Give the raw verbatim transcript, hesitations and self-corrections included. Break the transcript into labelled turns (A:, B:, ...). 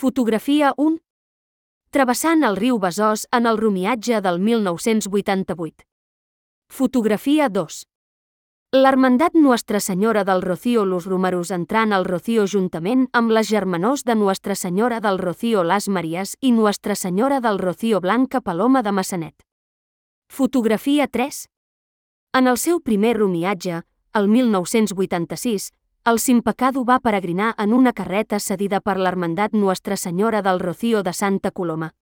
A: Fotografia un. Travessant el riu Besòs en el romiatge del mil nou-cents vuitanta-vuit. Fotografia dos. L'Hermandat Nuestra Senyora del Rocío Los Romeros entrant al Rocío juntament amb les germanors de Nuestra Senyora del Rocío Las Maries i Nuestra Senyora del Rocío Blanca Paloma de Massanet. Fotografia tres. En el seu primer romiatge, el mil nou-cents vuitanta-sis, el Simpecado va peregrinar en una carreta cedida per l'Hermandat Nuestra Senyora del Rocío de Santa Coloma.